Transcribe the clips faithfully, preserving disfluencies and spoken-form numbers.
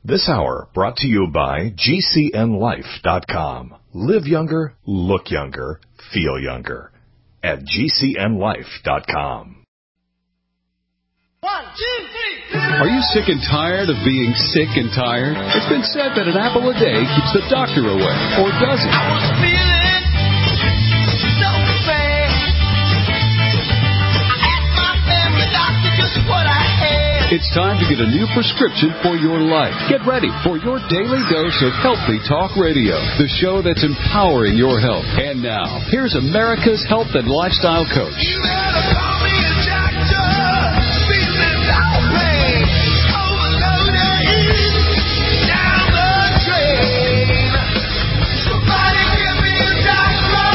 This hour brought to you by G C N life dot com. Live younger, look younger, feel younger. At G C N life dot com. One, two, three. Are you sick and tired of being sick and tired? It's been said that an apple a day keeps the doctor away, or does it? I was feeling so bad. I asked my family doctor just what I had. It's time to get a new prescription for your life. Get ready for your daily dose of Healthy Talk Radio, the show that's empowering your health. And now, here's America's health and lifestyle coach. You better call me a doctor. Feeling no pain. Overloaded. Down the drain. Somebody give me a doctor.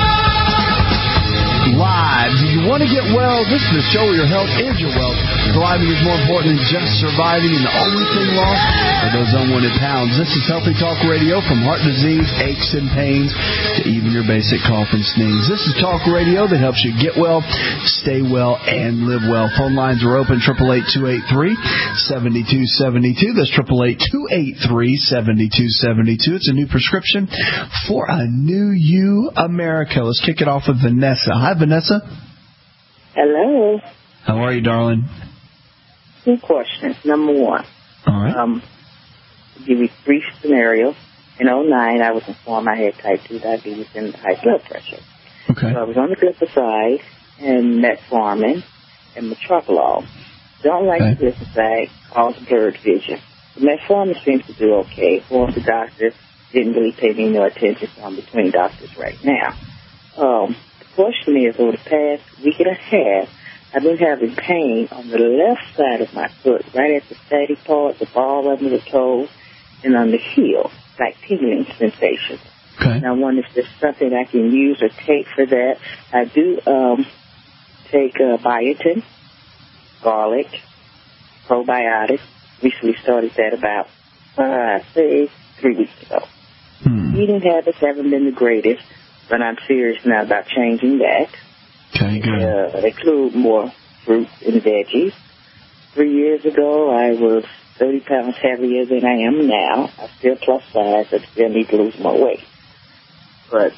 Live. Do you want to get well? This is the show where your health is your wealth. Surviving is more important than just surviving, and the only thing lost are those unwanted pounds. This is Healthy Talk Radio, from heart disease, aches and pains, to even your basic cough and sneeze. This is Talk Radio that helps you get well, stay well, and live well. Phone lines are open, eight eight eight, two eight three, seven two seven two. That's eight eight eight, two eight three, seven two seven two. It's a new prescription for a new you, America. Let's kick it off with Vanessa. Hi, Vanessa. Hello. How are you, darling? Two questions. Number one, All right. um, to give you a brief scenario. In oh nine, I was informed I had type two diabetes and high blood pressure. Okay. So I was on the glipizide and metformin and metoprolol. Don't like Okay. the glipizide, cause blurred vision. The metformin seems to do okay. One of the doctors didn't really pay me no attention, so I'm between doctors right now. Um, the question is, over the past week and a half, I've been having pain on the left side of my foot, right at the fatty part, the ball under the toe, and on the heel, like tingling sensation. Okay. And I wonder if there's something I can use or take for that. I do um, take uh, biotin, garlic, probiotics. Recently started that about, uh, I say, three weeks ago. Hmm. Eating habits haven't been the greatest, but I'm serious now about changing that. Okay, good. Uh, they include more fruit and veggies. Three years ago, I was thirty pounds heavier than I am now. I still plus size. I still need to lose more weight. But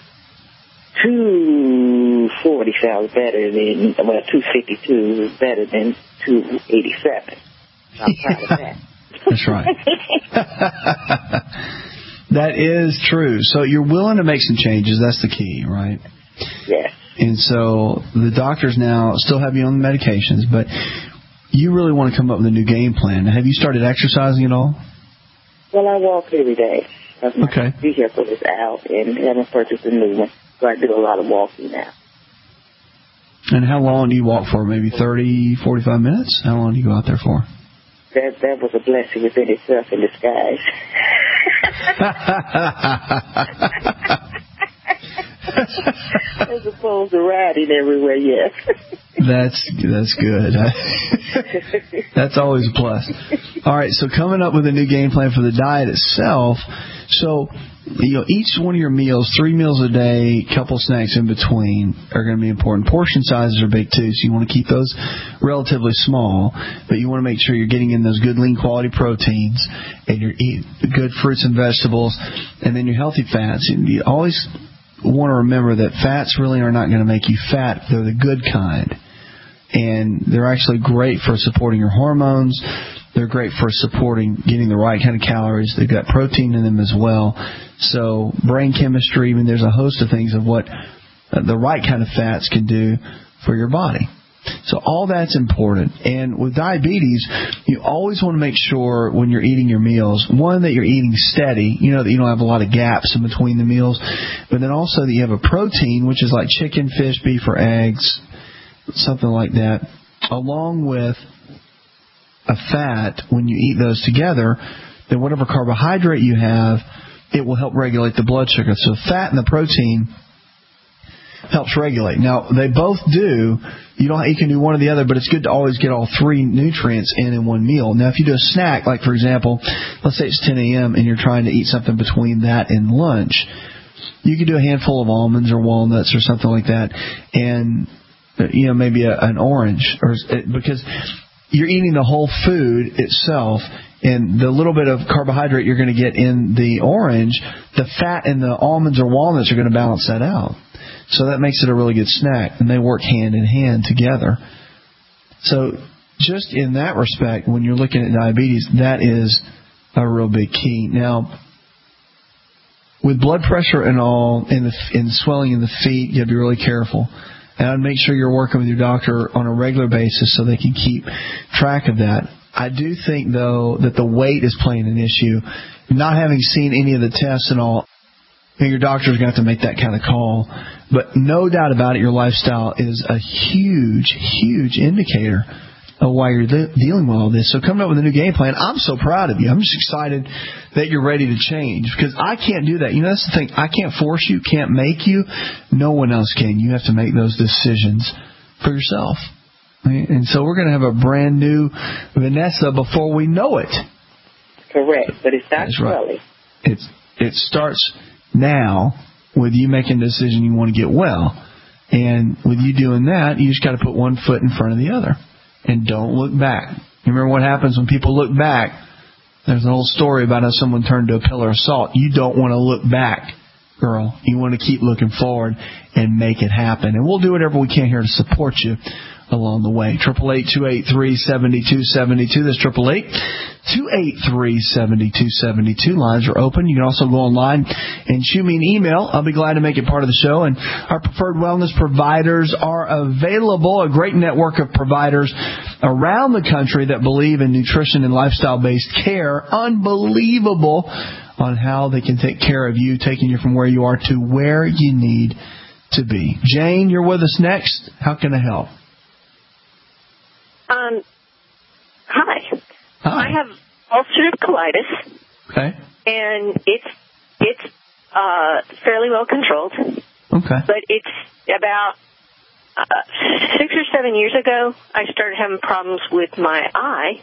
two forty sounds better than, well, two fifty-two is better than two eighty-seven. I'm proud of that. That's right. That is true. So you're willing to make some changes. That's the key, right? Yes. And so the doctors now still have you on the medications, but you really want to come up with a new game plan. Have you started exercising at all? Well, I walk every day. My Okay. vehicle is out, and haven't purchased a new one, so I do a lot of walking now. And how long do you walk for? Maybe thirty, forty-five minutes? How long do you go out there for? That that was a blessing within itself in disguise. As opposed to riding everywhere, yes. That's that's good. That's always a plus. All right, so coming up with a new game plan for the diet itself. So, you know, each one of your meals, three meals a day, couple snacks in between, are going to be important. Portion sizes are big too, so you want to keep those relatively small, but you want to make sure you're getting in those good lean quality proteins, and you're eating good fruits and vegetables, and then your healthy fats. And you always want to remember that fats really are not going to make you fat. They're the good kind. And they're actually great for supporting your hormones. They're great for supporting getting the right kind of calories. They've got protein in them as well. So brain chemistry, I mean, there's a host of things of what the right kind of fats can do for your body. So all that's important. And with diabetes, you always want to make sure when you're eating your meals, one, that you're eating steady, you know, that you don't have a lot of gaps in between the meals, but then also that you have a protein, which is like chicken, fish, beef, or eggs, something like that, along with a fat. When you eat those together, then whatever carbohydrate you have, it will help regulate the blood sugar. So fat and the protein helps regulate. Now, they both do. You don't. You can do one or the other, but it's good to always get all three nutrients in in one meal. Now, if you do a snack, like, for example, let's say it's ten a.m. and you're trying to eat something between that and lunch, you could do a handful of almonds or walnuts or something like that, and, you know, maybe a, an orange, or because you're eating the whole food itself, And the little bit of carbohydrate you're going to get in the orange, the fat in the almonds or walnuts are going to balance that out. So that makes it a really good snack, and they work hand in hand together. So just in that respect, when you're looking at diabetes, that is a real big key. Now, with blood pressure and all, and, the, and swelling in the feet, you have to be really careful. And I'd make sure you're working with your doctor on a regular basis so they can keep track of that. I do think, though, that the weight is playing an issue. Not having seen any of the tests and all, you know, your doctor's going to have to make that kind of call. But no doubt about it, your lifestyle is a huge, huge indicator of why you're de- dealing with all this. So coming up with a new game plan, I'm so proud of you. I'm just excited that you're ready to change, because I can't do that. You know, that's the thing. I can't force you, can't make you. No one else can. You have to make those decisions for yourself. Right? And so we're going to have a brand new Vanessa before we know it. Correct, but it's not That's right. early. It's, it starts now with you making a decision you want to get well. And with you doing that, you just got to put one foot in front of the other. And don't look back. You remember what happens when people look back? There's an old story about how someone turned to a pillar of salt. You don't want to look back, girl. You want to keep looking forward and make it happen. And we'll do whatever we can here to support you along the way. triple eight, two eight three, seven two seven two. That's triple eight, two eight three, seven two seven two. Lines are open. You can also go online and shoot me an email. I'll be glad to make it part of the show. And our preferred wellness providers are available, a great network of providers around the country that believe in nutrition and lifestyle-based care. Unbelievable on how they can take care of you, taking you from where you are to where you need to be. Jane, you're with us next. How can I help? Um, hi. Hi. I have ulcerative colitis. Okay. And it's it's uh, fairly well controlled. Okay. But it's about uh, six or seven years ago, I started having problems with my eye.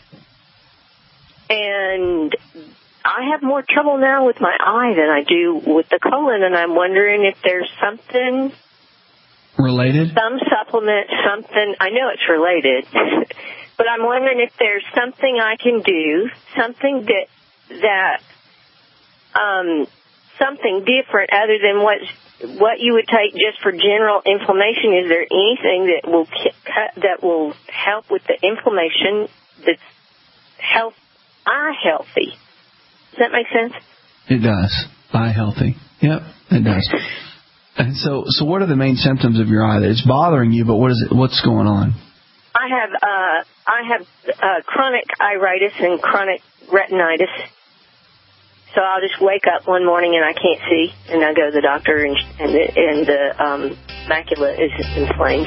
And I have more trouble now with my eye than I do with the colon, and I'm wondering if there's something... Related? Some supplement, something, I know it's related, but I'm wondering if there's something I can do, something that, that, um, something different other than what, what you would take just for general inflammation. Is there anything that will cut, that will help with the inflammation that's health, eye healthy? Does that make sense? It does. Eye healthy. Yep, it does. And so, so what are the main symptoms of your eye? It's bothering you, but what is it? What's going on? I have uh, I have uh, chronic iritis and chronic retinitis. So I'll just wake up one morning and I can't see, and I go to the doctor, and and the, and the um, macula is inflamed.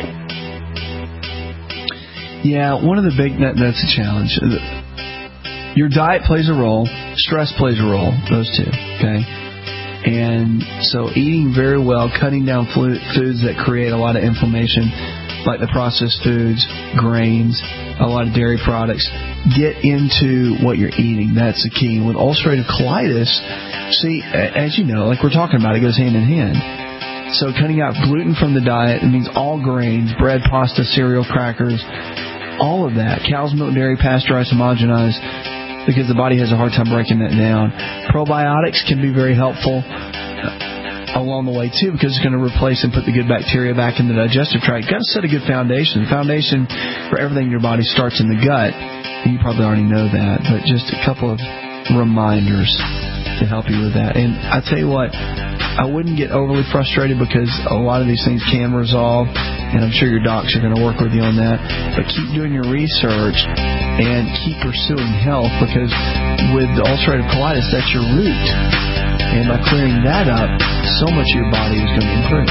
Yeah, one of the big that, that's a challenge. Your diet plays a role. Stress plays a role. Those two. Okay. And so eating very well, cutting down foods that create a lot of inflammation, like the processed foods, grains, a lot of dairy products. Get into what you're eating. That's the key. With ulcerative colitis, see, as you know, like we're talking about, it goes hand in hand. So cutting out gluten from the diet, it means all grains, bread, pasta, cereal, crackers, all of that. Cow's milk, dairy, pasteurized, homogenized, because the body has a hard time breaking that down. Probiotics can be very helpful along the way, too, because it's going to replace and put the good bacteria back in the digestive tract. You've got to set a good foundation. The foundation for everything in your body starts in the gut. And you probably already know that, but just a couple of reminders to help you with that. And I tell you what, I wouldn't get overly frustrated, because a lot of these things can resolve, and I'm sure your docs are going to work with you on that. But keep doing your research and keep pursuing health, because with the ulcerative colitis, that's your root. And by clearing that up, so much of your body is going to improve.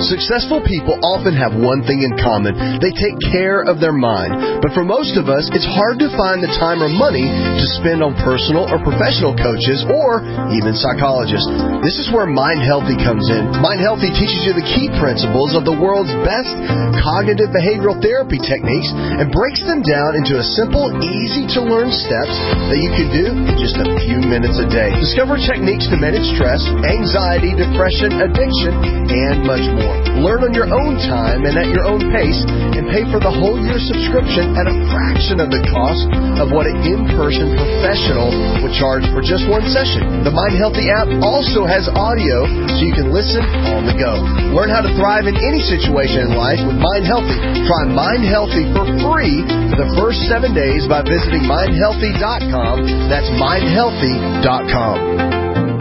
Successful people often have one thing in common. They take care of their mind. But for most of us, it's hard to find the time or money to spend on personal or professional coaches or even psychologists. This is where Mind Healthy comes in. Mind Healthy teaches you the key principles of the world's best cognitive behavioral therapy techniques and breaks them down into a simple, easy-to-learn steps that you can do in just a few minutes a day. Discover techniques to manage stress, anxiety, depression, addiction, and much more. Learn on your own time and at your own pace, and pay for the whole year subscription at a fraction of the cost of what an in-person professional would charge for just one session. The Mind Healthy app also has audio so you can listen on the go. Learn how to thrive in any situation in life with Mind Healthy. Try Mind Healthy for free for the first seven days by visiting mind healthy dot com. That's mind healthy dot com.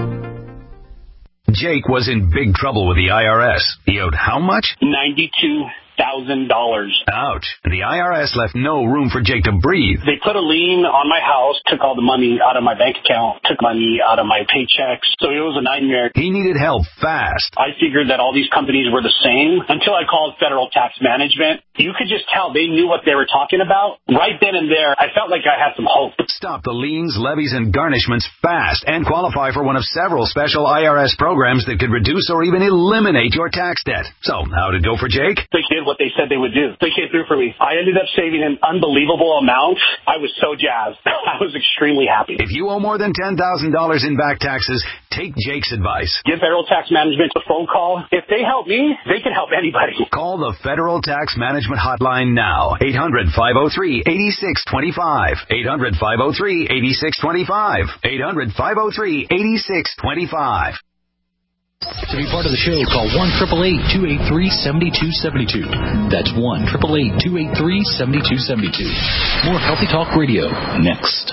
Jake was in big trouble with the I R S. He owed how much? ninety-two thousand dollars. Ouch. The I R S left no room for Jake to breathe. They put a lien on my house, took all the money out of my bank account, took money out of my paychecks. So it was a nightmare. He needed help fast. I figured that all these companies were the same until I called Federal Tax Management. You could just tell they knew what they were talking about. Right then and there, I felt like I had some hope. Stop the liens, levies, and garnishments fast and qualify for one of several special I R S programs that could reduce or even eliminate your tax debt. So, how'd it go for Jake? They did what they said they would do. They came through for me. I ended up saving an unbelievable amount. I was so jazzed. I was extremely happy. If you owe more than ten thousand dollars in back taxes, take Jake's advice. Give Federal Tax Management a phone call. If they help me, they can help anybody. Call the Federal Tax Management Hotline now. eight hundred, five oh three, eight six two five. eight hundred, five oh three, eight six two five. eight hundred, five oh three, eight six two five. To be part of the show, call one eight eight eight, two eight three, seven two seven two. That's one eight eight eight, two eight three, seven two seven two. More Healthy Talk Radio next.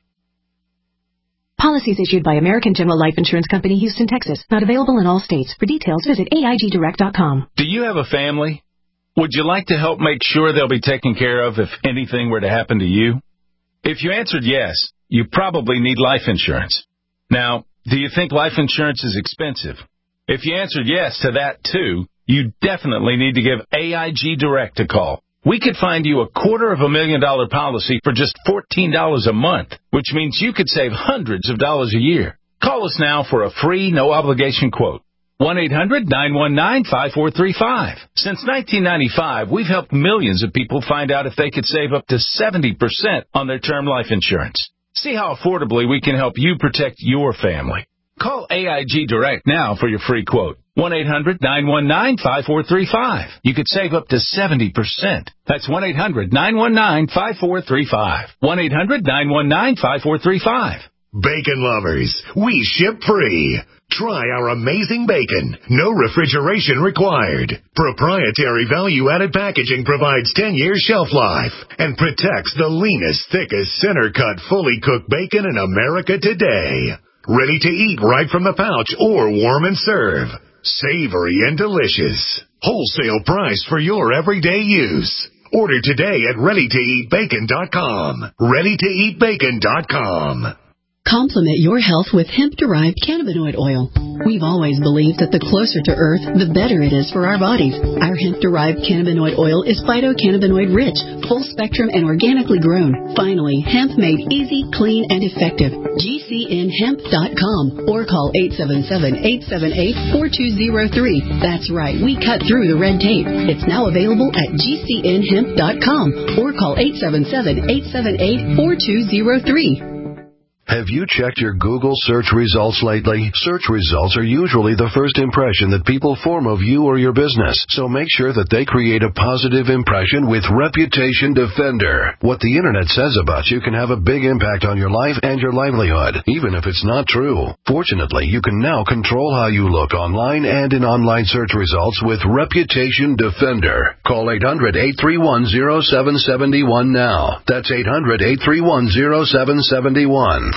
Policies issued by American General Life Insurance Company, Houston, Texas. Not available in all states. For details, visit A I G direct dot com. Do you have a family? Would you like to help make sure they'll be taken care of if anything were to happen to you? If you answered yes, you probably need life insurance. Now, do you think life insurance is expensive? If you answered yes to that, too, you definitely need to give A I G Direct a call. We could find you a quarter of a million dollar policy for just fourteen dollars a month, which means you could save hundreds of dollars a year. Call us now for a free, no-obligation quote. one eight hundred, nine one nine, five four three five. Since nineteen ninety-five, we've helped millions of people find out if they could save up to seventy percent on their term life insurance. See how affordably we can help you protect your family. Call A I G Direct now for your free quote. one eight hundred, nine one nine, five four three five. You could save up to seventy percent. That's one eight hundred, nine one nine, five four three five. one eight hundred, nine one nine, five four three five. Bacon lovers, we ship free. Try our amazing bacon. No refrigeration required. Proprietary value-added packaging provides ten years shelf life and protects the leanest, thickest, center-cut, fully cooked bacon in America today. Ready to eat right from the pouch or warm and serve. Savory and delicious. Wholesale price for your everyday use. Order today at ready to eat bacon dot com. ready to eat bacon dot com. Complement your health with hemp-derived cannabinoid oil. We've always believed that the closer to Earth, the better it is for our bodies. Our hemp-derived cannabinoid oil is phytocannabinoid-rich, full-spectrum, and organically grown. Finally, hemp made easy, clean, and effective. G C N hemp dot com or call eight seven seven, eight seven eight, four two zero three. That's right, we cut through the red tape. It's now available at G C N hemp dot com or call eight seven seven, eight seven eight, four two zero three. Have you checked your Google search results lately? Search results are usually the first impression that people form of you or your business, so make sure that they create a positive impression with Reputation Defender. What the Internet says about you can have a big impact on your life and your livelihood, even if it's not true. Fortunately, you can now control how you look online and in online search results with Reputation Defender. Call eight hundred, eight three one, zero seven seven one now. That's eight hundred, eight three one, zero seven seven one.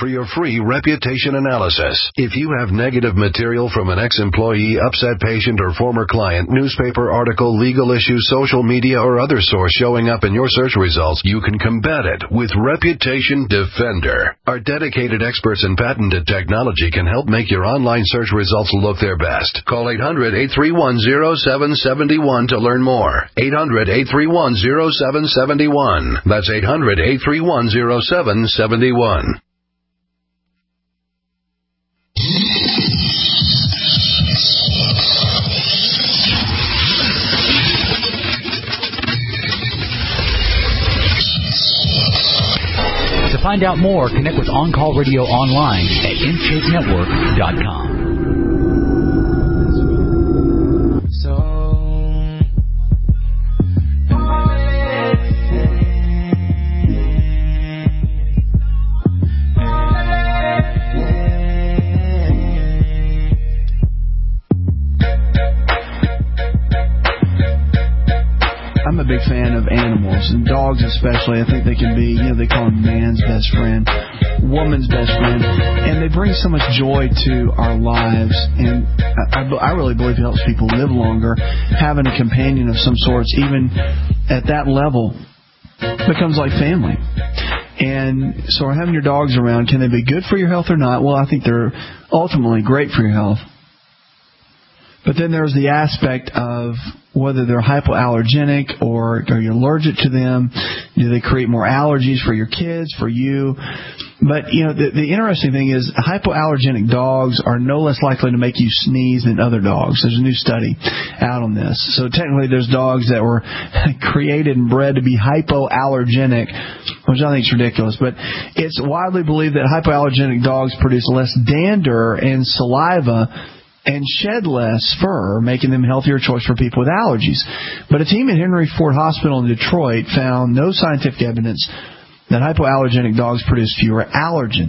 for your free reputation analysis. If you have negative material from an ex-employee, upset patient, or former client, newspaper article, legal issue, social media, or other source showing up in your search results, you can combat it with Reputation Defender. Our dedicated experts in patented technology can help make your online search results look their best. Call eight hundred, eight three one, zero seven seven one to learn more. eight hundred, eight three one, zero seven seven one. That's eight hundred, eight three one, zero seven seven one. To find out more, connect with On Call Radio online at in shape network dot com. So I'm a big fan of animals, and dogs especially. I think they can be, you know, they call them man's best friend, woman's best friend, and they bring so much joy to our lives, and I, I, I really believe it helps people live longer. Having a companion of some sorts, even at that level, becomes like family. And so having your dogs around, can they be good for your health or not? Well, I think they're ultimately great for your health. But then there's the aspect of whether they're hypoallergenic or are you allergic to them. Do they create more allergies for your kids, for you? But, you know, the, the interesting thing is hypoallergenic dogs are no less likely to make you sneeze than other dogs. There's a new study out on this. So technically there's dogs that were created and bred to be hypoallergenic, which I think is ridiculous. But it's widely believed that hypoallergenic dogs produce less dander and saliva and shed less fur, making them a healthier choice for people with allergies. But a team at Henry Ford Hospital in Detroit found no scientific evidence that hypoallergenic dogs produce fewer allergens.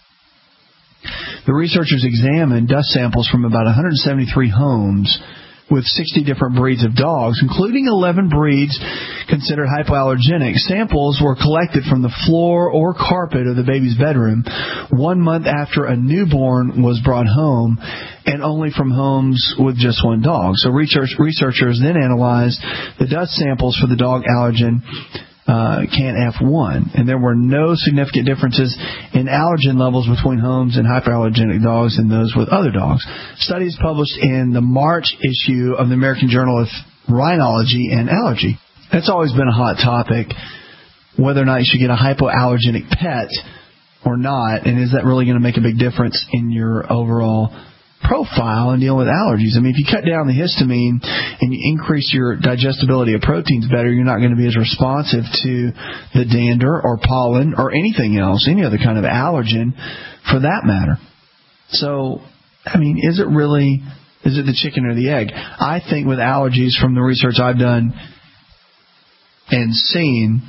The researchers examined dust samples from about one hundred seventy-three homes with sixty different breeds of dogs, including eleven breeds considered hypoallergenic. Samples were collected from the floor or carpet of the baby's bedroom one month after a newborn was brought home, and only from homes with just one dog. So research, researchers then analyzed the dust samples for the dog allergen uh, C A N F one, and there were no significant differences in allergen levels between homes and hyperallergenic dogs and those with other dogs. Studies published in the March issue of the American Journal of Rhinology and Allergy. That's always been a hot topic, whether or not you should get a hypoallergenic pet or not, and is that really going to make a big difference in your overall profile and dealing with allergies? I mean, if you cut down the histamine and you increase your digestibility of proteins better, you're not going to be as responsive to the dander or pollen or anything else, any other kind of allergen for that matter. So, I mean, is it really, is it the chicken or the egg? I think with allergies, from the research I've done and seen,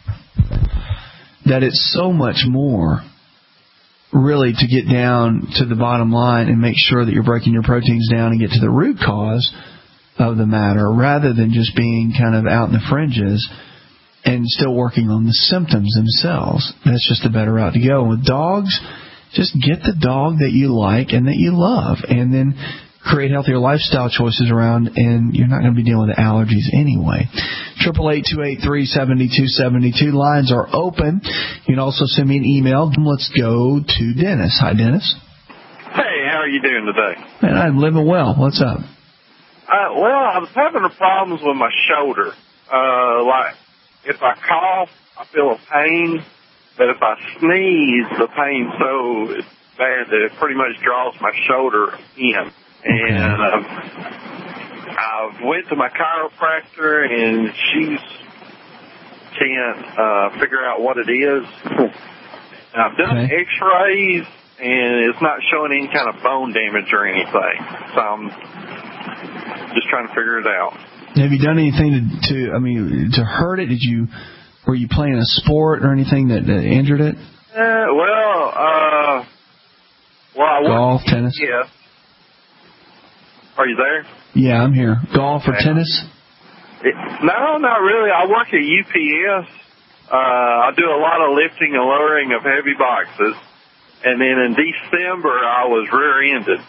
that it's so much more really to get down to the bottom line and make sure that you're breaking your proteins down and get to the root cause of the matter, rather than just being kind of out in the fringes and still working on the symptoms themselves. That's just a better route to go. And with dogs, just get the dog that you like and that you love, and then create healthier lifestyle choices around, and you're not going to be dealing with allergies anyway. Triple eight two eight three seven two seven two. Lines are open. You can also send me an email. Let's go to Dennis. Hi, Dennis. Hey, how are you doing today? Man, I'm living well. What's up? Uh, well, I was having problems with my shoulder. Uh, like, if I cough, I feel a pain, but if I sneeze, the pain's so bad that it pretty much draws my shoulder in. And um, I went to my chiropractor, and she can't uh, figure out what it is. And I've done okay. X-rays, and it's not showing any kind of bone damage or anything. So I'm just trying to figure it out. Have you done anything to, to I mean, to hurt it? Did you, were you playing a sport or anything that, that injured it? Uh, well, uh, well, I golf, worked, tennis. Yeah. Are you there? Yeah, I'm here. Golf or tennis? It, no, not really. I work at U P S. Uh, I do a lot of lifting and lowering of heavy boxes. and then in December I was rear-ended.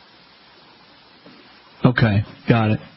Okay, got it.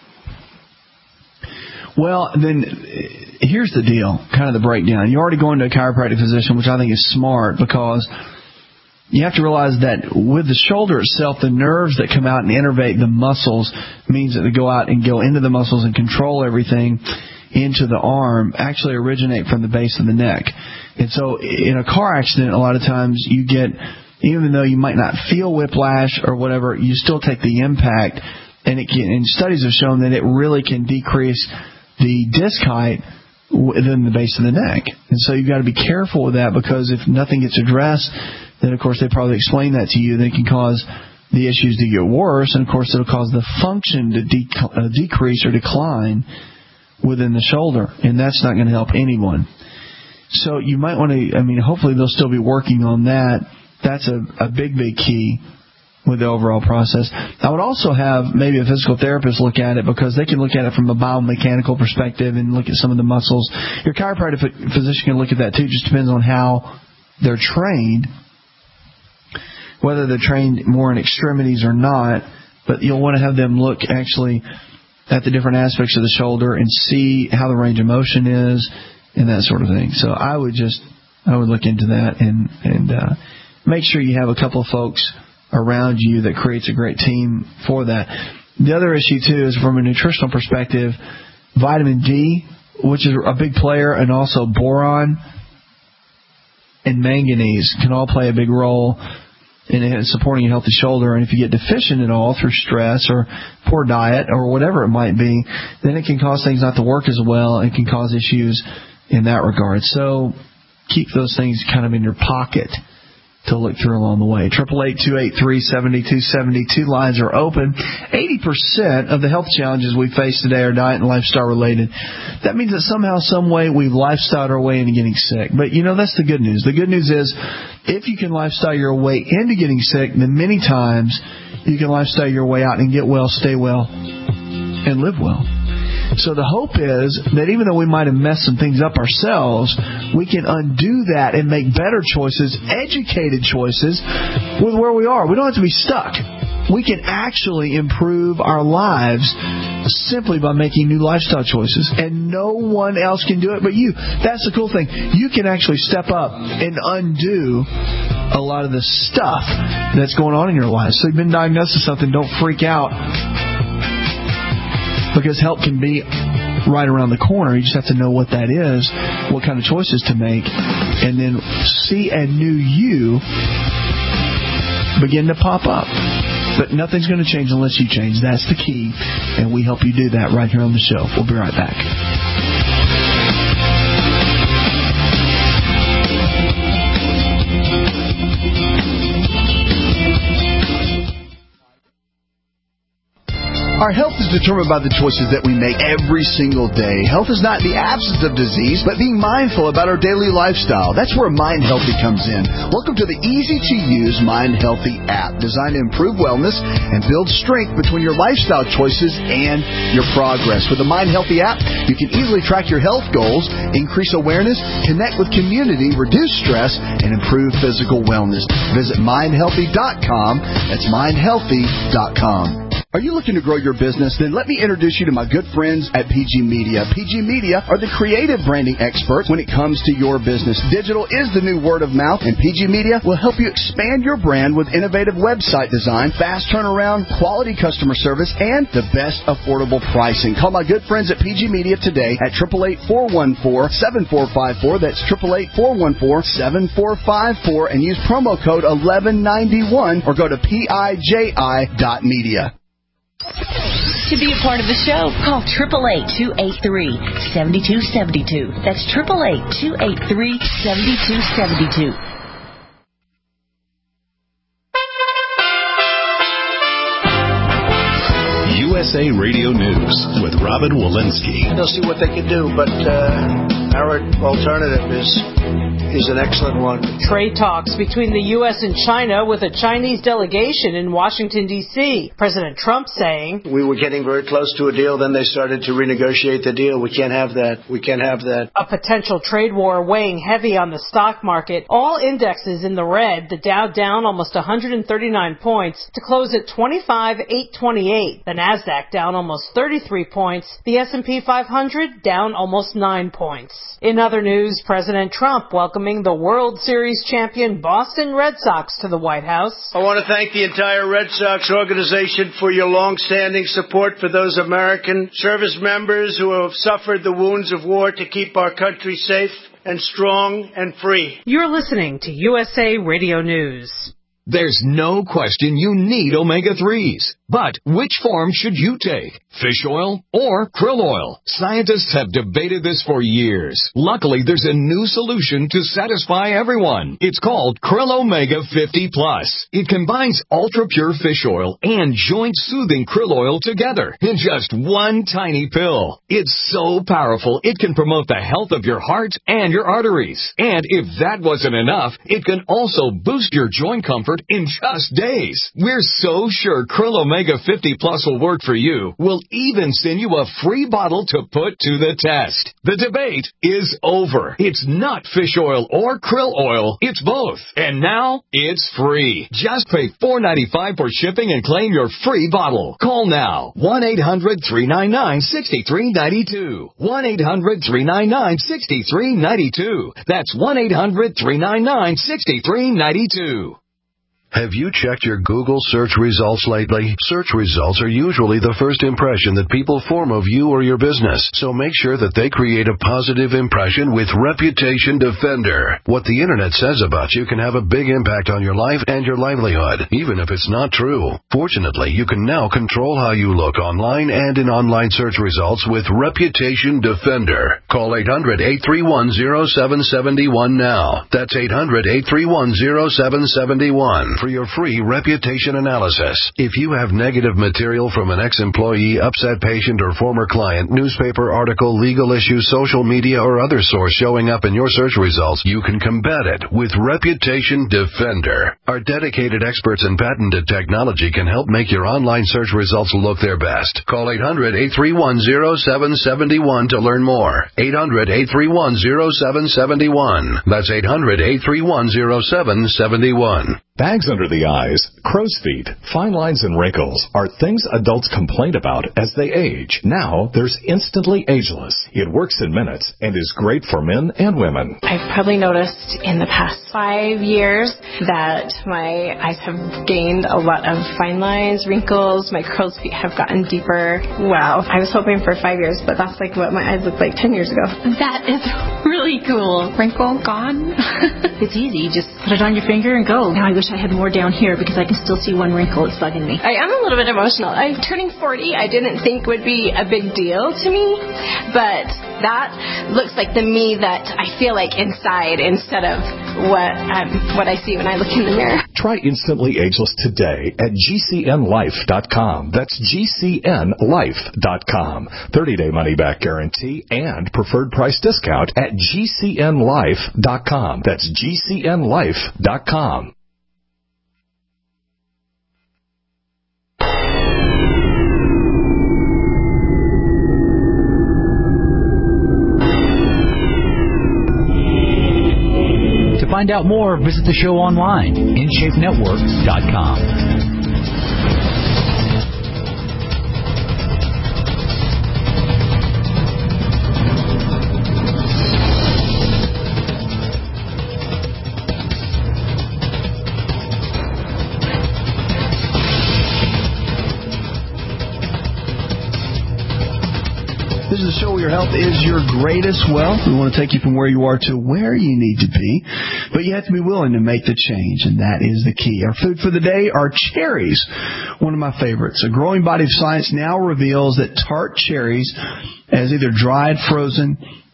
Well, then here's the deal, kind of the breakdown. You're already going to a chiropractic physician, which I think is smart, because you have to realize that with the shoulder itself, the nerves that come out and innervate the muscles means that they go out and go into the muscles and control everything into the arm actually originate from the base of the neck. And so in a car accident, a lot of times you get, even though you might not feel whiplash or whatever, you still take the impact. And, it can, and studies have shown that it really can decrease the disc height within the base of the neck. And so you've got to be careful with that, because if nothing gets addressed, then of course they probably explain that to you. Then it can cause the issues to get worse, and of course it'll cause the function to de- uh, decrease or decline within the shoulder, and that's not going to help anyone. So you might want to, I mean, hopefully they'll still be working on that. That's a, a big, big key with the overall process. I would also have maybe a physical therapist look at it, because they can look at it from a biomechanical perspective and look at some of the muscles. Your chiropractic physician can look at that too. It just depends on how they're trained, whether they're trained more in extremities or not. But you'll want to have them look actually at the different aspects of the shoulder and see how the range of motion is and that sort of thing. So I would just, I would look into that and, and uh, make sure you have a couple of folks around you that creates a great team for that. The other issue, too, is from a nutritional perspective, vitamin D, which is a big player, and also boron and manganese can all play a big role in supporting a healthy shoulder. And if you get deficient at all through stress or poor diet or whatever it might be, then it can cause things not to work as well. It can cause issues in that regard. So keep those things kind of in your pocket to look through along the way. eight eight eight, two eight three, seven two seven two. Lines are open. eighty percent of the health challenges we face today are diet and lifestyle related. That means that somehow, some way, we've lifestyled our way into getting sick. But, you know, that's the good news. The good news is, if you can lifestyle your way into getting sick, then many times you can lifestyle your way out and get well, stay well, and live well. So the hope is that even though we might have messed some things up ourselves, we can undo that and make better choices, educated choices with where we are. We don't have to be stuck. We can actually improve our lives simply by making new lifestyle choices. And no one else can do it but you. That's the cool thing. You can actually step up and undo a lot of the stuff that's going on in your life. So you've been diagnosed with something, don't freak out, because help can be right around the corner. You just have to know what that is, what kind of choices to make, and then see a new you begin to pop up. But nothing's going to change unless you change. That's the key, and we help you do that right here on the show. We'll be right back. Our health is determined by the choices that we make every single day. Health is not the absence of disease, but being mindful about our daily lifestyle. That's where Mind Healthy comes in. Welcome to the easy-to-use Mind Healthy app, designed to improve wellness and build strength between your lifestyle choices and your progress. With the Mind Healthy app, you can easily track your health goals, increase awareness, connect with community, reduce stress, and improve physical wellness. Visit mind healthy dot com. That's mind healthy dot com. Are you looking to grow your business? Then let me introduce you to my good friends at P G Media. P G Media are the creative branding experts when it comes to your business. Digital is the new word of mouth, and P G Media will help you expand your brand with innovative website design, fast turnaround, quality customer service, and the best affordable pricing. Call my good friends at P G Media today at eight eight eight, four one four, seven four five four. That's eight eight eight, four one four, seven four five four, and use promo code eleven ninety-one or go to P I J I dot media. To be a part of the show, call eight eight eight, two eight three, seven two seven two. That's eight eight eight, two eight three, seven two seven two. U S S A Radio News with Robin Walensky. They'll see what they can do, but uh, our alternative is is an excellent one. Trade talks between the U S and China with a Chinese delegation in Washington, D C President Trump saying, we were getting very close to a deal, then they started to renegotiate the deal. We can't have that. We can't have that. A potential trade war weighing heavy on the stock market. All indexes in the red. The Dow down almost one hundred thirty-nine points to close at twenty-five thousand eight hundred twenty-eight. The Nasdaq down almost thirty-three points. The S and P five hundred down almost nine points. In other news, President Trump welcoming the World Series champion Boston Red Sox to the White House. I want to thank the entire Red Sox organization for your long-standing support for those American service members who have suffered the wounds of war to keep our country safe and strong and free. You're listening to U S A Radio News. There's no question you need omega threes. But which form should you take? Fish oil or krill oil? Scientists have debated this for years. Luckily, there's a new solution to satisfy everyone. It's called Krill Omega fifty plus. It combines ultra-pure fish oil and joint-soothing krill oil together in just one tiny pill. It's so powerful, it can promote the health of your heart and your arteries. And if that wasn't enough, it can also boost your joint comfort in just days. We're so sure Krill Omega fifty plus will work for you. We'll even send you a free bottle to put to the test. The debate is over. It's not fish oil or krill oil. It's both. And now it's free. Just pay four dollars and ninety-five cents for shipping and claim your free bottle. Call now. one eight hundred three nine nine six three nine two. one eight hundred three nine nine six three nine two. That's one eight hundred three nine nine six three nine two. Have you checked your Google search results lately? Search results are usually the first impression that people form of you or your business, so make sure that they create a positive impression with Reputation Defender. What the Internet says about you can have a big impact on your life and your livelihood, even if it's not true. Fortunately, you can now control how you look online and in online search results with Reputation Defender. Call eight hundred eight three one zero seven seven one now. That's eight hundred eight three one zero seven seven one. For your free reputation analysis. If you have negative material from an ex-employee, upset patient, or former client, newspaper article, legal issue, social media, or other source showing up in your search results, you can combat it with Reputation Defender. Our dedicated experts in patented technology can help make your online search results look their best. Call eight hundred eight three one zero seven seven one to learn more. eight hundred eight three one zero seven seven one. That's eight hundred eight three one zero seven seven one. Bags under the eyes, crow's feet, fine lines, and wrinkles are things adults complain about as they age. Now, there's Instantly Ageless. It works in minutes and is great for men and women. I've probably noticed in the past five years that my eyes have gained a lot of fine lines, wrinkles, my crow's feet have gotten deeper. Wow. I was hoping for five years, but that's like what my eyes looked like ten years ago. That is really cool. Wrinkle gone. It's easy. You just put it on your finger and go. Now I wish I had more down here because I can still see one wrinkle. It's bugging me. I am a little bit emotional. I'm turning forty. I didn't think would be a big deal to me, but that looks like the me that I feel like inside instead of what um, what I see when I look in the mirror. Try Instantly Ageless today at G C N life dot com. That's G C N life dot com. thirty-day money-back guarantee and preferred price discount at G C N life dot com. That's G C N life dot com. To find out more, visit the show online, in shape network dot com. This is the show where your health is your greatest wealth. We want to take you from where you are to where you need to be, but you have to be willing to make the change, and that is the key. Our food for the day are cherries, one of my favorites. A growing body of science now reveals that tart cherries, as either dried, frozen,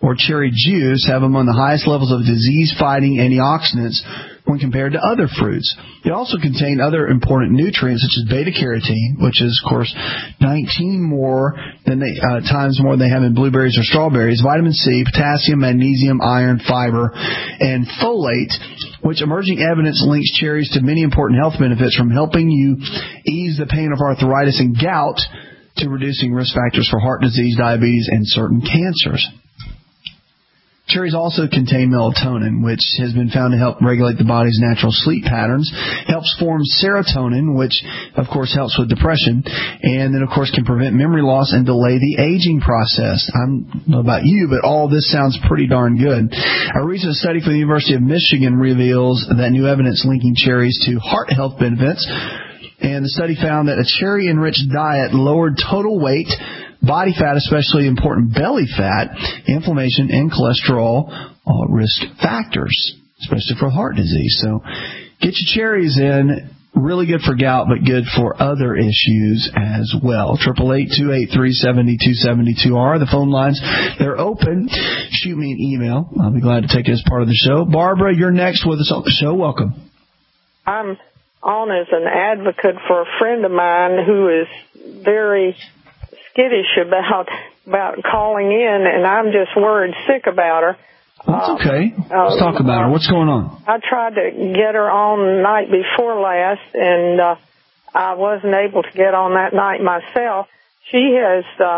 or cherry juice have among the highest levels of disease-fighting antioxidants when compared to other fruits. They also contain other important nutrients such as beta-carotene, which is, of course, nineteen more than they, uh, times more than they have in blueberries or strawberries, vitamin C, potassium, magnesium, iron, fiber, and folate, which emerging evidence links cherries to many important health benefits, from helping you ease the pain of arthritis and gout to reducing risk factors for heart disease, diabetes, and certain cancers. Cherries also contain melatonin, which has been found to help regulate the body's natural sleep patterns, helps form serotonin, which, of course, helps with depression, and then, of course, can prevent memory loss and delay the aging process. I don't know about you, but all this sounds pretty darn good. A recent study from the University of Michigan reveals that new evidence linking cherries to heart health benefits, and the study found that a cherry-enriched diet lowered total weight, body fat, especially important belly fat, inflammation, and cholesterol uh, risk factors, especially for heart disease. So get your cherries in. Really good for gout, but good for other issues as well. eight eight eight, two eight three, seven two seven two are the phone lines. They're open. Shoot me an email. I'll be glad to take it as part of the show. Barbara, you're next with us on the show. Welcome. I'm on as an advocate for a friend of mine who is very skittish about about calling in, and I'm just worried sick about her. That's okay. Let's talk about her. What's going on? I tried to get her on the night before last, and uh, I wasn't able to get on that night myself. She has uh,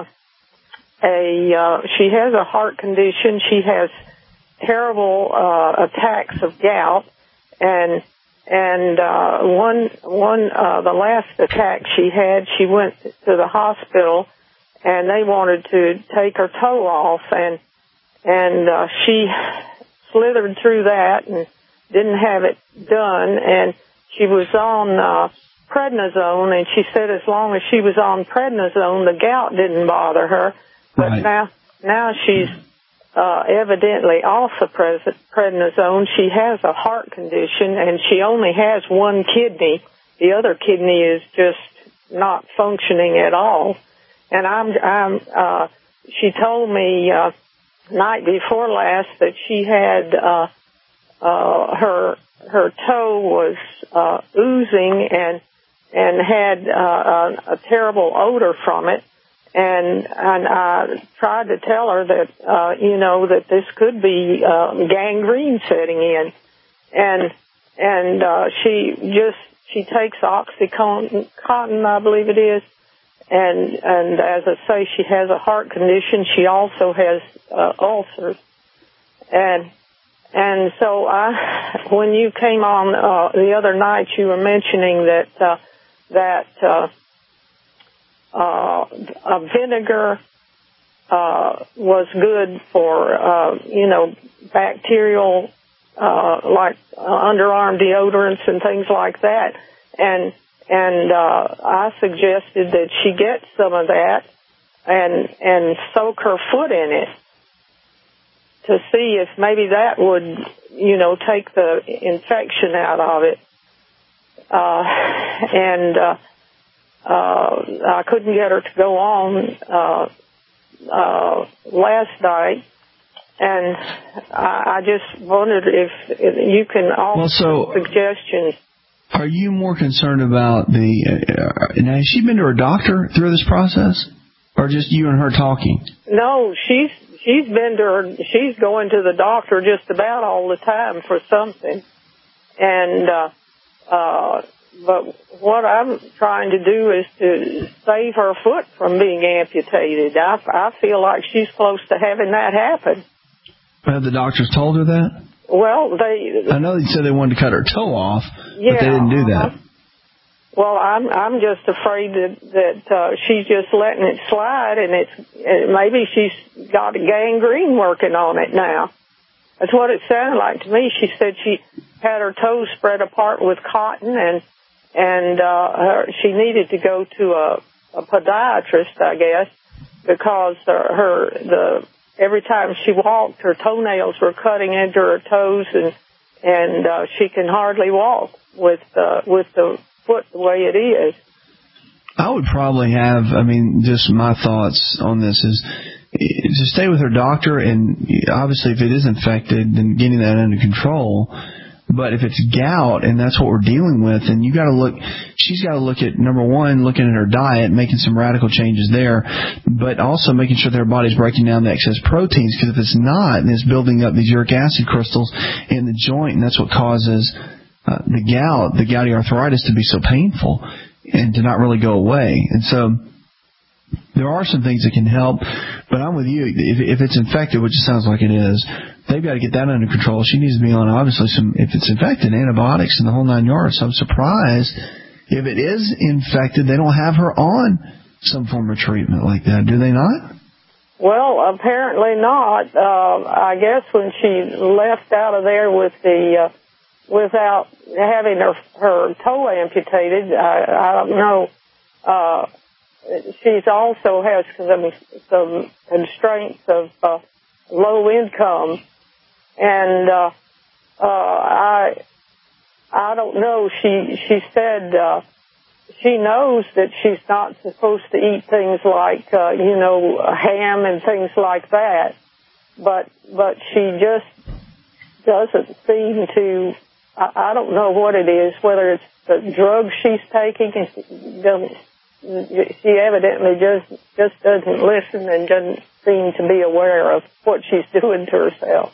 a uh, she has a heart condition. She has terrible uh, attacks of gout, and and uh, one one uh, the last attack she had, she went to the hospital, and they wanted to take her toe off, and and uh, she slithered through that and didn't have it done, and she was on uh, prednisone, and she said as long as she was on prednisone, the gout didn't bother her. But right. now now she's uh, evidently off the prednisone. She has a heart condition, and she only has one kidney. The other kidney is just not functioning at all. And I'm, I'm, uh, she told me, uh, night before last that she had, uh, uh, her, her toe was, uh, oozing and, and had, uh, a, a terrible odor from it. And, and I tried to tell her that, uh, you know, that this could be, uh, gangrene setting in. And, and, uh, she just, she takes Oxycontin, cotton, I believe it is. And, and as I say, she has a heart condition. She also has, uh, ulcers. And, and so I, when you came on, uh, the other night, you were mentioning that, uh, that, uh, uh, a vinegar, uh, was good for, uh, you know, bacterial, uh, like uh, underarm deodorants and things like that. And, And, uh, I suggested that she get some of that and, and soak her foot in it to see if maybe that would, you know, take the infection out of it. Uh, and, uh, uh, I couldn't get her to go on, uh, uh, last night. And I, I just wondered if, if you can offer well, so- suggestions. Are you more concerned about the, uh, now has she been to her doctor through this process? Or just you and her talking? No, she's, she's been to her, she's going to the doctor just about all the time for something. And, uh, uh, but what I'm trying to do is to save her foot from being amputated. I, I feel like she's close to having that happen. Have the doctors told her that? Well, they... I know they said they wanted to cut her toe off, yeah, but they didn't do that. Well, I'm I'm just afraid that, that uh, she's just letting it slide, and it's and maybe she's got a gangrene working on it now. That's what it sounded like to me. She said she had her toes spread apart with cotton, and and uh, her, she needed to go to a, a podiatrist, I guess, because uh, her the... Every time she walked, her toenails were cutting into her toes, and and uh, she can hardly walk with uh, with the foot the way it is. I would probably have, I mean, just my thoughts on this is, to stay with her doctor, and obviously if it is infected, then getting that under control. But if it's gout and that's what we're dealing with, then you got to look. She's got to look at, number one, looking at her diet, making some radical changes there, but also making sure that her body's breaking down the excess proteins. Because if it's not, and it's building up these uric acid crystals in the joint, and that's what causes uh, the gout, the gouty arthritis, to be so painful and to not really go away. And so there are some things that can help, but I'm with you. If, if it's infected, which it sounds like it is, they've got to get that under control. She needs to be on, obviously, some, if it's infected, antibiotics and the whole nine yards. So I'm surprised if it is infected, they don't have her on some form of treatment like that. Do they not? Well, apparently not. Uh, I guess when she left out of there with the, uh, without having her, her toe amputated, I, I don't know, uh, she's also has some, some constraints of uh, low income, and uh, uh, I I don't know. She she said uh, she knows that she's not supposed to eat things like uh, you know ham and things like that, but but she just doesn't seem to. I, I don't know what it is. Whether it's the drugs she's taking, and doesn't. She evidently just just doesn't listen and doesn't seem to be aware of what she's doing to herself.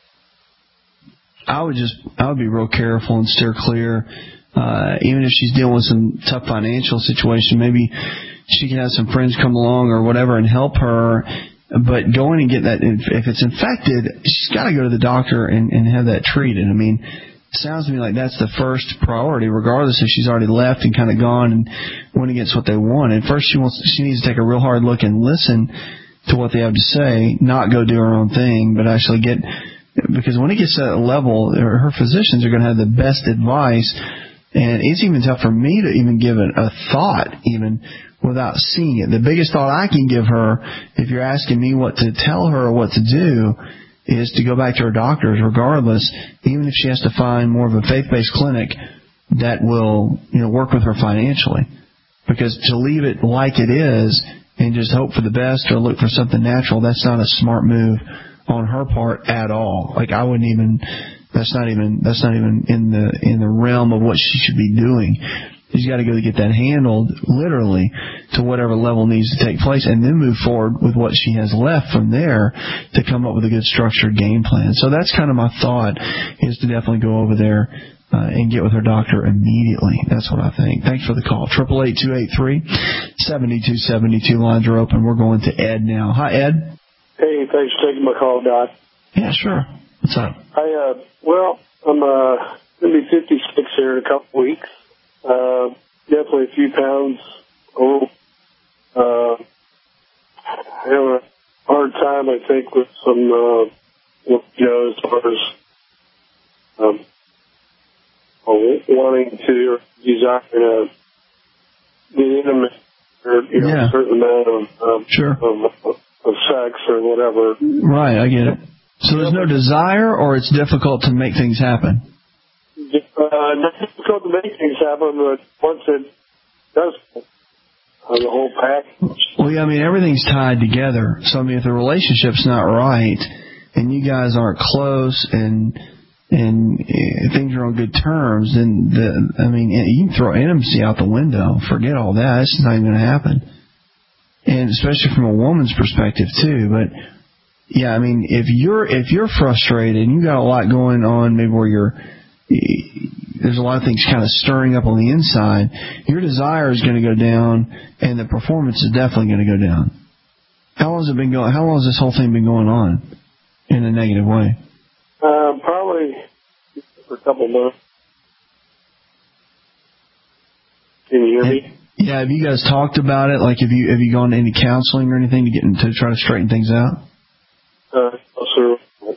I would just, I would be real careful and steer clear. Uh, even if she's dealing with some tough financial situation, maybe she can have some friends come along or whatever and help her. But going and get that, if it's infected, she's got to go to the doctor and, and have that treated. I mean, it sounds to me like that's the first priority, regardless if she's already left and kind of gone and went against what they want. And first, she wants, she needs to take a real hard look and listen to what they have to say, not go do her own thing, but actually get, because when it gets to that level, her physicians are going to have the best advice. And it's even tough for me to even give it a thought, even without seeing it. The biggest thought I can give her, if you're asking me what to tell her or what to do, is to go back to her doctors regardless, even if she has to find more of a faith-based clinic that will, you know, work with her financially. Because to leave it like it is and just hope for the best or look for something natural, that's not a smart move on her part at all. Like, I wouldn't even, that's not even, that's not even in the, in the realm of what she should be doing. She's got to go to get that handled, literally, to whatever level needs to take place, and then move forward with what she has left from there to come up with a good structured game plan. So that's kind of my thought, is to definitely go over there uh, and get with her doctor immediately. That's what I think. Thanks for the call. eight eight eight, two eight three, seven two seven two. Lines are open. We're going to Ed now. Hi, Ed. Hey, thanks for taking my call, Doc. Yeah, sure. What's up? I, uh, well, I'm uh, going to be fifty-six here in a couple weeks. Uh, definitely a few pounds old. Uh, I have a hard time, I think, with some, uh, you know, as far as um, wanting to, desire to get intimate or, you know, yeah. a certain amount of, um, sure. of, of sex or whatever. Right, I get it. So there's no desire, or it's difficult to make things happen? Uh, not difficult to make things happen, but once it does, uh, the whole package. Well, yeah, I mean, everything's tied together. So, I mean, if the relationship's not right and you guys aren't close and and uh, things are on good terms, then, the, I mean, you can throw intimacy out the window. Forget all that. It's not even going to happen. And especially from a woman's perspective, too. But, yeah, I mean, if you're if you're frustrated and you got a lot going on, maybe where you're there's a lot of things kind of stirring up on the inside, your desire is going to go down, and the performance is definitely going to go down. How long has it been going? How long has this whole thing been going on in a negative way? Uh, probably for a couple of months. Can you hear me? Yeah. Have you guys talked about it? Like, have you have you gone to any counseling or anything to get to try to straighten things out? Uh, no, sir.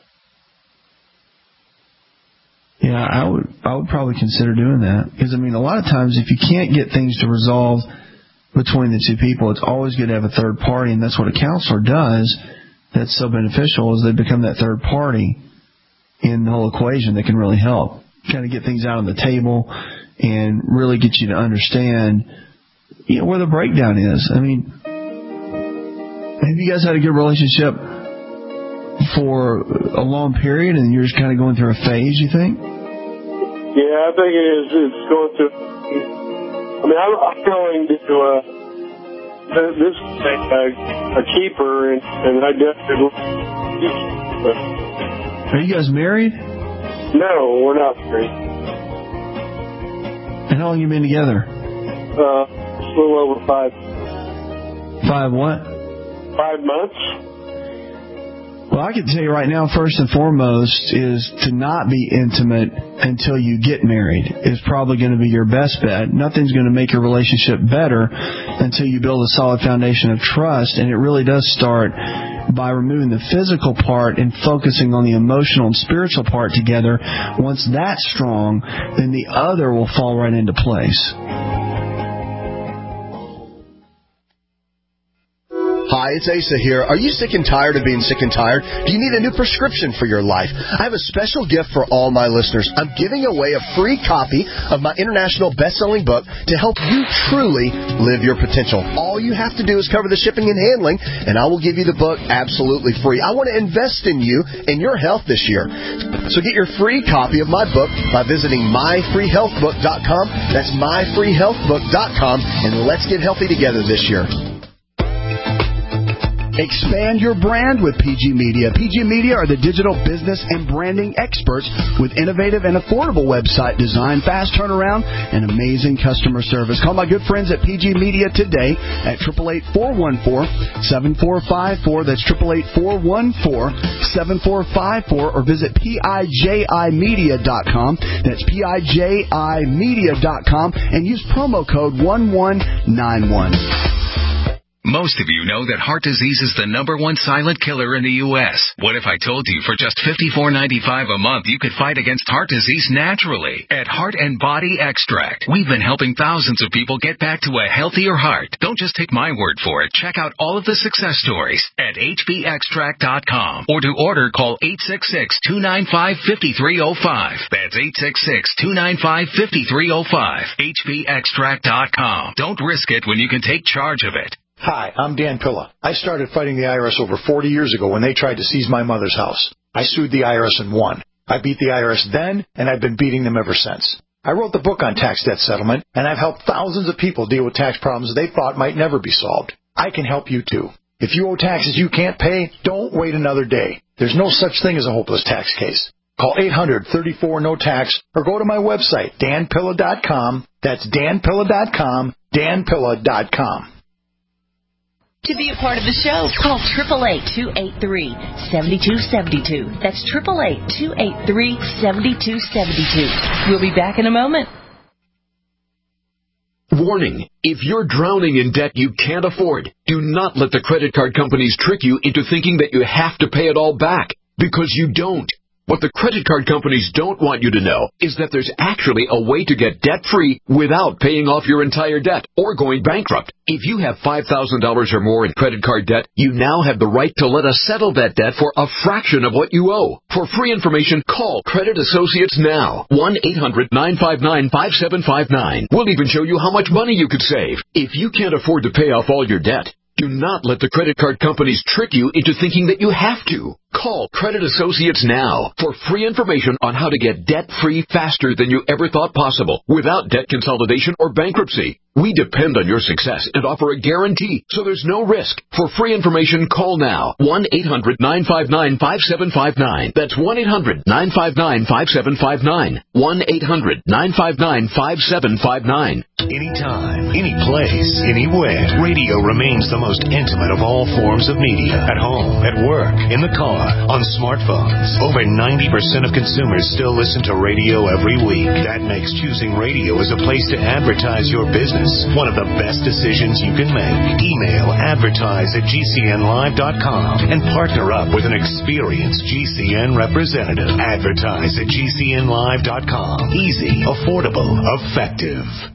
Yeah, I would I would probably consider doing that. Because, I mean, a lot of times if you can't get things to resolve between the two people, it's always good to have a third party, and that's what a counselor does that's so beneficial, is they become that third party in the whole equation that can really help. Kind of get things out on the table and really get you to understand, you know, where the breakdown is. I mean, Have you guys had a good relationship for a long period, and you're just kind of going through a phase, you think? Yeah, I think it is. It's going through. I mean, I'm, I'm going to uh, this is a, a keeper, and, and I definitely. Are you guys married? No, we're not married. And how long you been together? Uh, a little over five. Five what? Five months. Well, I can tell you right now, first and foremost, is to not be intimate until you get married is probably going to be your best bet. Nothing's going to make your relationship better until you build a solid foundation of trust, and it really does start by removing the physical part and focusing on the emotional and spiritual part together. Once that's strong, then the other will fall right into place. Hi, it's Asa here. Are you sick and tired of being sick and tired? Do you need a new prescription for your life? I have a special gift for all my listeners. I'm giving away a free copy of my international best-selling book to help you truly live your potential. All you have to do is cover the shipping and handling, and I will give you the book absolutely free. I want to invest in you and your health this year. So get your free copy of my book by visiting my free health book dot com. That's my free health book dot com, and let's get healthy together this year. Expand your brand with P G Media. P G Media are the digital business and branding experts with innovative and affordable website design, fast turnaround, and amazing customer service. Call my good friends at P G Media today at eight eight eight, four one four, seven four five four. That's eight eight eight, four one four, seven four five four. Or visit P I J I media dot com. That's P I J I media dot com and use promo code one one nine one. Most of you know that heart disease is the number one silent killer in the U S What if I told you for just fifty-four ninety-five a month you could fight against heart disease naturally at Heart and Body Extract? We've been helping thousands of people get back to a healthier heart. Don't just take my word for it. Check out all of the success stories at H B extract dot com. Or to order, call eight six six, two nine five, five three zero five. That's eight six six, two nine five, five three zero five. H B extract dot com. Don't risk it when you can take charge of it. Hi, I'm Dan Pilla. I started fighting the I R S over forty years ago when they tried to seize my mother's house. I sued the I R S and won. I beat the I R S then, and I've been beating them ever since. I wrote the book on tax debt settlement, and I've helped thousands of people deal with tax problems they thought might never be solved. I can help you too. If you owe taxes you can't pay, don't wait another day. There's no such thing as a hopeless tax case. Call eight hundred, thirty-four, no tax or go to my website, dan pilla dot com. That's dan pilla dot com, dan pilla dot com. To be a part of the show, call eight eight eight, two eight three, seven two seven two. That's eight eight eight, two eight three, seven two seven two. We'll be back in a moment. Warning, if you're drowning in debt you can't afford, do not let the credit card companies trick you into thinking that you have to pay it all back, because you don't. What the credit card companies don't want you to know is that there's actually a way to get debt-free without paying off your entire debt or going bankrupt. If you have five thousand dollars or more in credit card debt, you now have the right to let us settle that debt for a fraction of what you owe. For free information, call Credit Associates now. one eight hundred, nine five nine, five seven five nine. We'll even show you how much money you could save. If you can't afford to pay off all your debt, do not let the credit card companies trick you into thinking that you have to. Call Credit Associates now for free information on how to get debt-free faster than you ever thought possible without debt consolidation or bankruptcy. We depend on your success and offer a guarantee, so there's no risk. For free information, call now. one eight hundred, nine five nine, five seven five nine. That's one eight hundred, nine five nine, five seven five nine. one eight hundred, nine five nine, five seven five nine. Anytime, any place, anywhere, radio remains the most intimate of all forms of media. At home, at work, in the car, on smartphones. Over ninety percent of consumers still listen to radio every week. That makes choosing radio as a place to advertise your business one of the best decisions you can make. Email advertise at G C N live dot com and partner up with an experienced G C N representative. Advertise at G C N live dot com. Easy, affordable, effective. Hey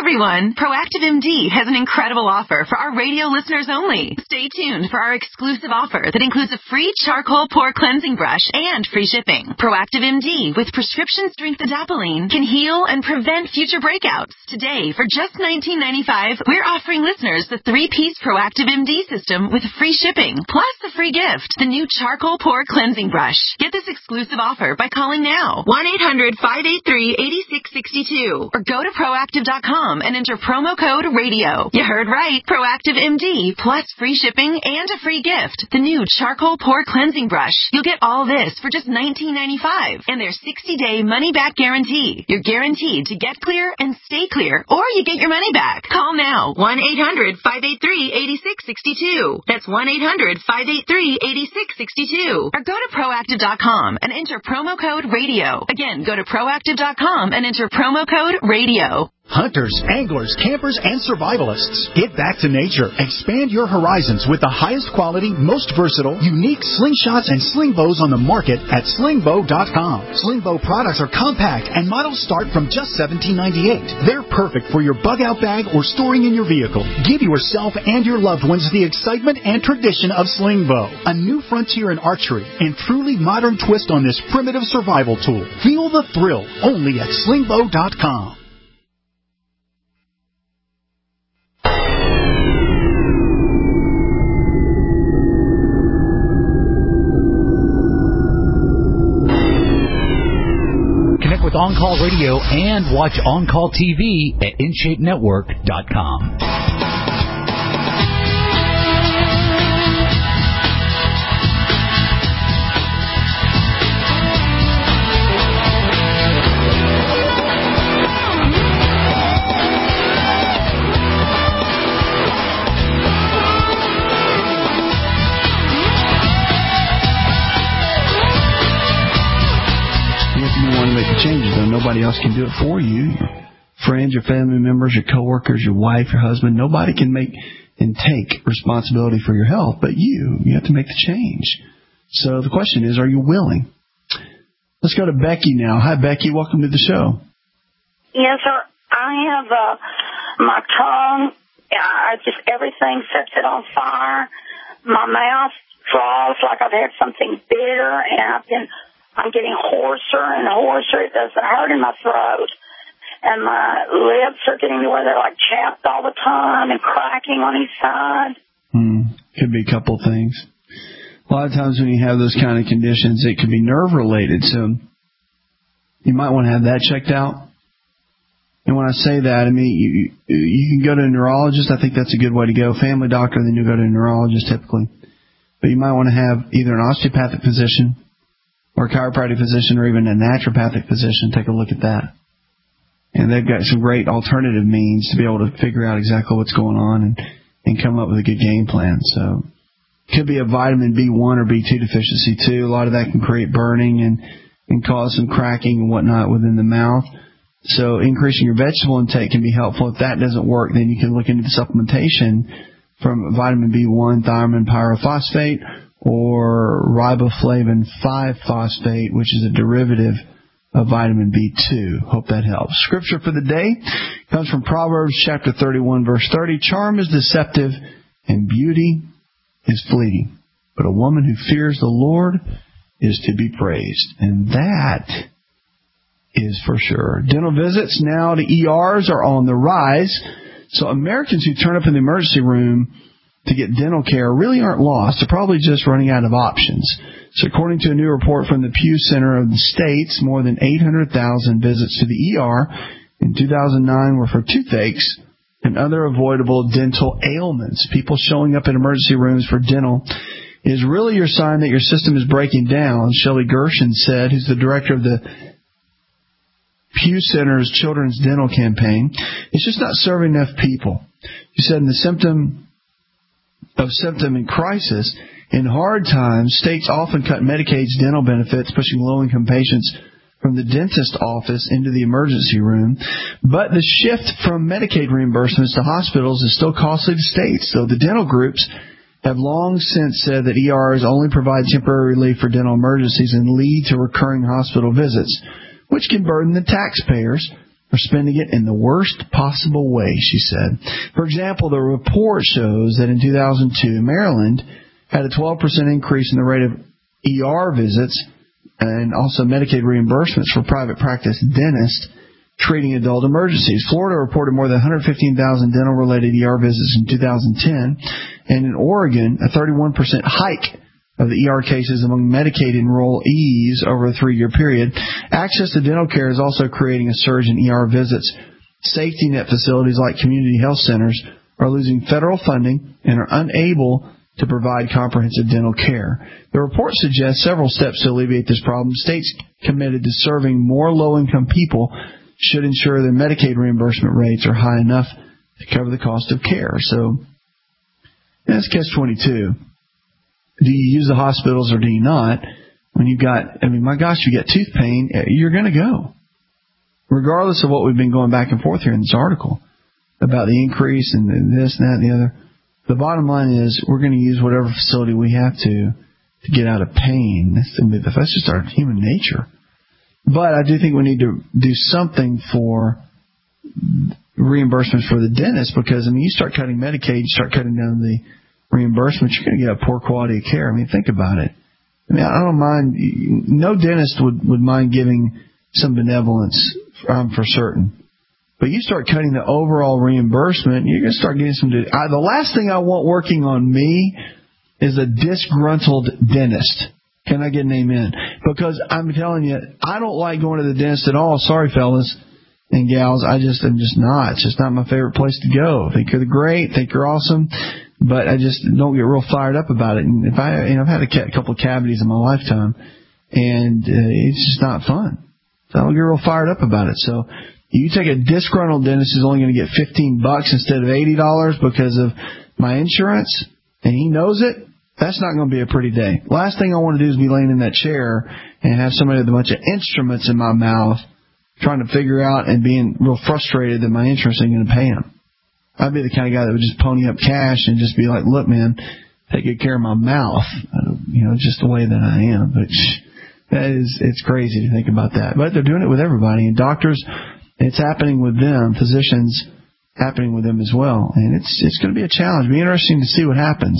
everyone. Proactive M D has an incredible offer for our radio listeners only. Stay tuned for our exclusive offer that includes a free charcoal pore cleansing brush and free shipping. Proactive M D with prescription strength adapalene can heal and prevent future breakouts. Today, for just nineteen ninety-five dollars, we're offering listeners the three-piece Proactive M D system with free shipping, plus the free gift, the new charcoal pore cleansing brush. Get this exclusive offer by calling now, one eight hundred, five eight three, eight six six two, or go to proactive dot com and enter promo code radio. You heard right. Proactive M D, plus free shipping and a free gift, the new charcoal pore cleansing brush. You'll get all this for just nineteen ninety-five dollars and their sixty-day money-back guarantee. You're guaranteed to get clear and stay clear, or you get your money back. Call now, one eight hundred, five eight three, eight six six two. That's one eight hundred, five eight three, eight six six two. Or go to proactive dot com and enter promo code radio. Again, go to proactive dot com and enter promo code radio. Hunters, anglers, campers, and survivalists. Get back to nature. Expand your horizons with the highest quality, most versatile, unique slingshots and sling bows on the market at sling bow dot com. Sling bow products are compact and models start from just seventeen ninety-eight. They're perfect for your bug-out bag or storing in your vehicle. Give yourself and your loved ones the excitement and tradition of sling bow. A new frontier in archery and truly modern twist on this primitive survival tool. Feel the thrill only at sling bow dot com. Connect with On Call Radio and watch On Call T V at in shape network dot com. Changes, though. Nobody else can do it for you. Your friends, your family members, your coworkers, your wife, your husband. Nobody can make and take responsibility for your health, but you. You have to make the change. So the question is, are you willing? Let's go to Becky now. Hi, Becky. Welcome to the show. Yes, sir. I have uh, my tongue. I just everything sets it on fire. My mouth draws like I've had something bitter, and I've been. I'm getting hoarser and hoarser. It doesn't hurt in my throat. And my lips are getting to where they're like chapped all the time and cracking on each side. Hmm. Could be a couple things. A lot of times when you have those kind of conditions, it could be nerve related. So you might want to have that checked out. And when I say that, I mean, you, you can go to a neurologist. I think that's a good way to go. Family doctor, then you go to a neurologist typically. But you might want to have either an osteopathic physician or a chiropractic physician, or even a naturopathic physician. Take a look at that. And they've got some great alternative means to be able to figure out exactly what's going on and, and come up with a good game plan. So it could be a vitamin B one or B two deficiency too. A lot of that can create burning and, and cause some cracking and whatnot within the mouth. So increasing your vegetable intake can be helpful. If that doesn't work, then you can look into the supplementation from vitamin B one, thiamine pyrophosphate, or riboflavin five phosphate, which is a derivative of vitamin B two. Hope that helps. Scripture for the day comes from Proverbs chapter thirty-one, verse thirty. Charm is deceptive and beauty is fleeting, but a woman who fears the Lord is to be praised. And that is for sure. Dental visits now to E Rs are on the rise. So Americans who turn up in the emergency room to get dental care really aren't lost. They're probably just running out of options. So according to a new report from the Pew Center of the States, more than eight hundred thousand visits to the E R in two thousand nine were for toothaches and other avoidable dental ailments. People showing up in emergency rooms for dental is really your sign that your system is breaking down. Shelley Gershon said, who's the director of the Pew Center's Children's Dental Campaign, it's just not serving enough people. She said in the symptom of symptom in crisis, in hard times, states often cut Medicaid's dental benefits, pushing low-income patients from the dentist office into the emergency room. But the shift from Medicaid reimbursements to hospitals is still costly to states. So the dental groups have long since said that E Rs only provide temporary relief for dental emergencies and lead to recurring hospital visits, which can burden the taxpayers are spending it in the worst possible way, she said. For example, the report shows that in two thousand two, Maryland had a twelve percent increase in the rate of E R visits and also Medicaid reimbursements for private practice dentists treating adult emergencies. Florida reported more than one hundred fifteen thousand dental-related E R visits in two thousand ten, and in Oregon, a thirty-one percent hike of the E R cases among Medicaid enrollees over a three-year period. Access to dental care is also creating a surge in E R visits. Safety net facilities like community health centers are losing federal funding and are unable to provide comprehensive dental care. The report suggests several steps to alleviate this problem. States committed to serving more low-income people should ensure their Medicaid reimbursement rates are high enough to cover the cost of care. So that's catch twenty-two. Do you use the hospitals or do you not? When you've got, I mean, my gosh, you got tooth pain, you're going to go. Regardless of what we've been going back and forth here in this article about the increase and this and that and the other, the bottom line is we're going to use whatever facility we have to to get out of pain. That's, that's just our human nature. But I do think we need to do something for reimbursements for the dentist because, I mean, you start cutting Medicaid, you start cutting down the reimbursements, you're going to get a poor quality of care. I mean, think about it. I mean, I don't mind. No dentist would, would mind giving some benevolence um, for certain. But you start cutting the overall reimbursement, you're going to start getting some... I, the last thing I want working on me is a disgruntled dentist. Can I get an amen? Because I'm telling you, I don't like going to the dentist at all. Sorry, fellas and gals. I just, I'm just not. It's just not my favorite place to go. I think you're great. I think you're awesome. But I just don't get real fired up about it. And if I, you know, I've had a, ca- a couple of cavities in my lifetime, and uh, it's just not fun. So I don't get real fired up about it. So you take a disgruntled dentist who's only going to get fifteen bucks instead of eighty dollars because of my insurance, and he knows it. That's not going to be a pretty day. Last thing I want to do is be laying in that chair and have somebody with a bunch of instruments in my mouth trying to figure out and being real frustrated that my insurance ain't going to pay him. I'd be the kind of guy that would just pony up cash and just be like, look, man, take good care of my mouth. You know, just the way that I am. But that is, it's crazy to think about that. But they're doing it with everybody. And doctors, it's happening with them. Physicians, happening with them as well. And it's it's going to be a challenge. It'll be interesting to see what happens.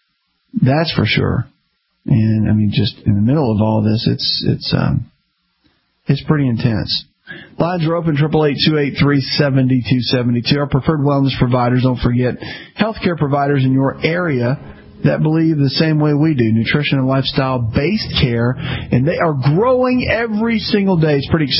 That's for sure. And, I mean, just in the middle of all this, it's it's um, it's pretty intense. Lines are open, triple eight two eight three seven two seven two. Our preferred wellness providers, don't forget, healthcare providers in your area that believe the same way we do, nutrition and lifestyle-based care, and they are growing every single day. It's pretty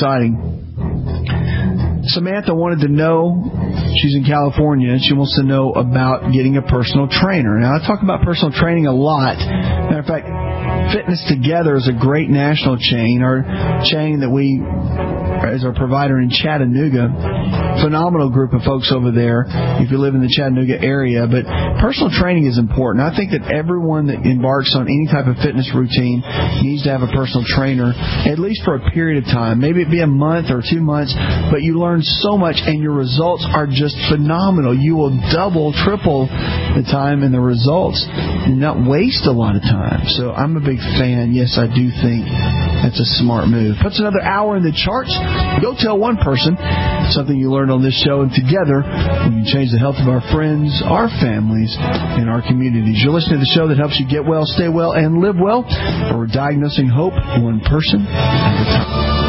exciting. Samantha wanted to know, she's in California, and she wants to know about getting a personal trainer. Now, I talk about personal training a lot. Matter of fact, Fitness Together is a great national chain, our chain that we, as our provider in Chattanooga. Phenomenal group of folks over there if you live in the Chattanooga area. But personal training is important. I think that everyone that embarks on any type of fitness routine needs to have a personal trainer, at least for a period of time. Maybe it be a month or two months, but you learn so much and your results are just phenomenal. You will double, triple the time and the results and not waste a lot of time. So I'm a big fan. Yes, I do think that's a smart move. Puts another hour in the charts. Go tell one person something you learned on this show, and together we can change the health of our friends, our families, and our communities. You're listening to the show that helps you get well, stay well, and live well. We're diagnosing hope one person at a time.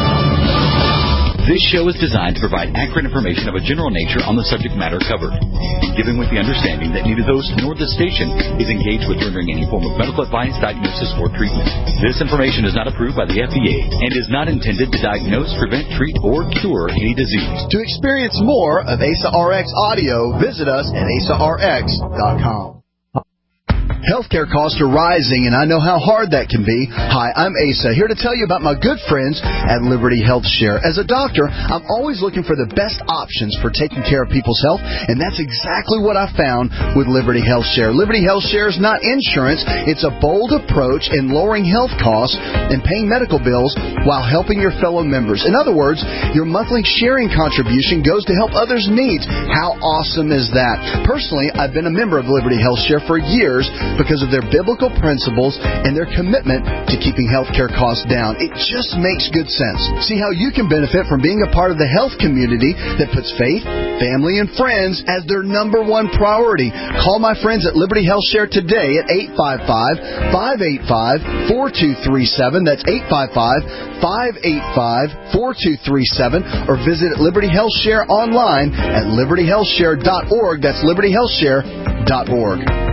This show is designed to provide accurate information of a general nature on the subject matter covered, given with the understanding that neither host nor the station is engaged with rendering any form of medical advice, diagnosis, or treatment. This information is not approved by the F D A and is not intended to diagnose, prevent, treat, or cure any disease. To experience more of A S A R X audio, visit us at A S A R X dot com. Healthcare costs are rising, and I know how hard that can be. Hi, I'm Asa, here to tell you about my good friends at Liberty Health Share. As a doctor, I'm always looking for the best options for taking care of people's health, and that's exactly what I found with Liberty Health Share. Liberty Health Share is not insurance. It's a bold approach in lowering health costs and paying medical bills while helping your fellow members. In other words, your monthly sharing contribution goes to help others' needs. How awesome is that? Personally, I've been a member of Liberty Health Share for years because of their biblical principles and their commitment to keeping healthcare costs down. It just makes good sense. See how you can benefit from being a part of the health community that puts faith, family, and friends as their number one priority. Call my friends at Liberty Health Share today at eight five five, five eight five, four two three seven. That's eight five five, five eight five, four two three seven. Or visit Liberty Health Share online at liberty health share dot org. That's liberty health share dot org.